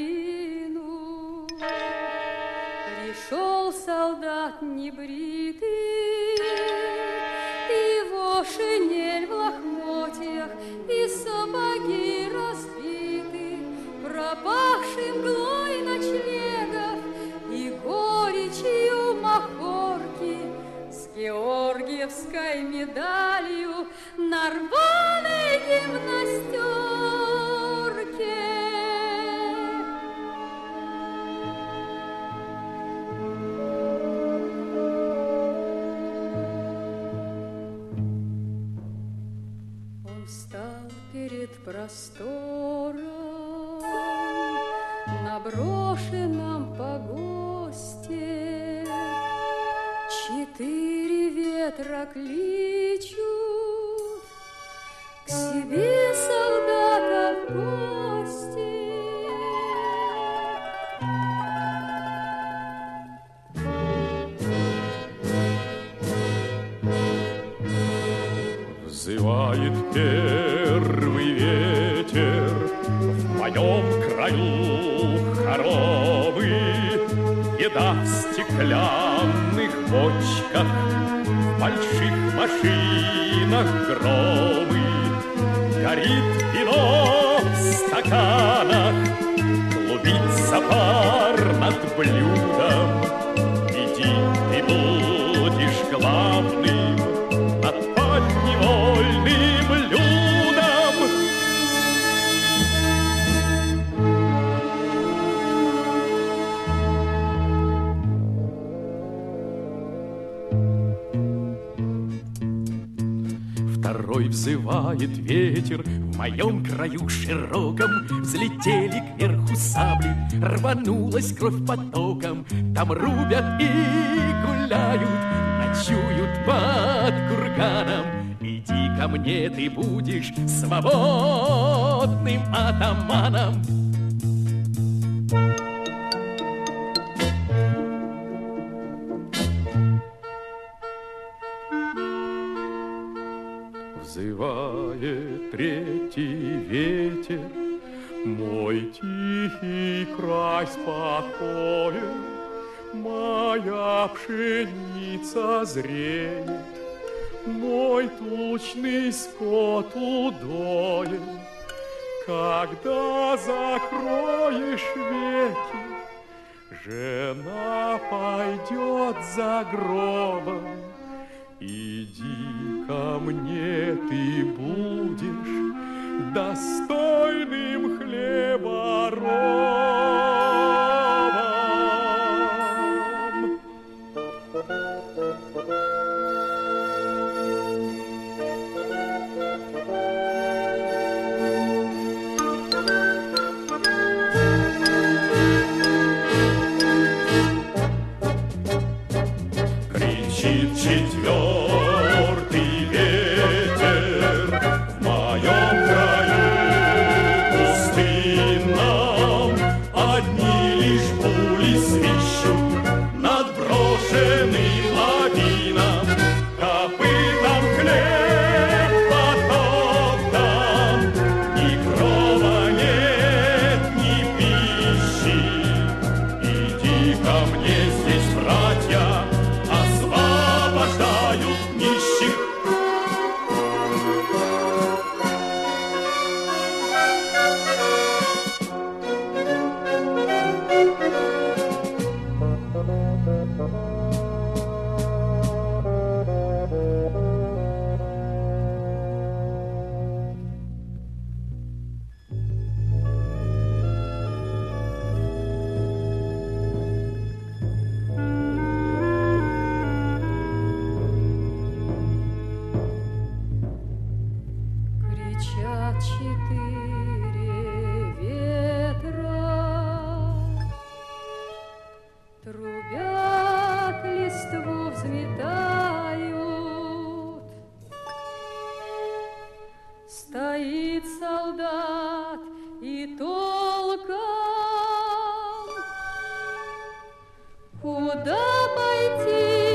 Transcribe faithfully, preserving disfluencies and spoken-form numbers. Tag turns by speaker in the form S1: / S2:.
S1: долину. Пришел солдат небритый, его шинель в лохмотьях и сапоги разбиты, пропахшим мглой ночлегов и горечью махорки, с георгиевской медалью на рваной гимнастерке. Он встал перед простором на брошенном погосте. Четыре ветра кличут к себе солдата в гости.
S2: Взывает первый ветер в моем краю хоромы. Еда в стеклянных бочках, в больших машинах громы. Горит вино в стаканах, клубится пар над блюдом. Иди, ты будешь главным над подневольным людом. Второй взывает ветер в моем краю широком. Взлетели кверху сабли, рванулась кровь потоком. Там рубят и гуляют, ночуют под курганом. Иди ко мне, ты будешь свободным атаманом. Взывает третий ветер, мой тихий край спокоен. Моя пшеница зреет, мой тучный скот удоен. Когда закроешь веки, жена пойдет за гробом. Иди ко мне, ты будешь достойным хлеборобом. Кричит четвертый ветер в моем краю пустынном. Одни лишь пули свищут над брошенным лавином. Копытом хлеб потоптан, ни крова нет, ни пищи. Иди ко мне, здесь братья освобождают нищих. Кричат четыре ветра, трубят, листву взметают. Стоит солдат и толком куда пойти?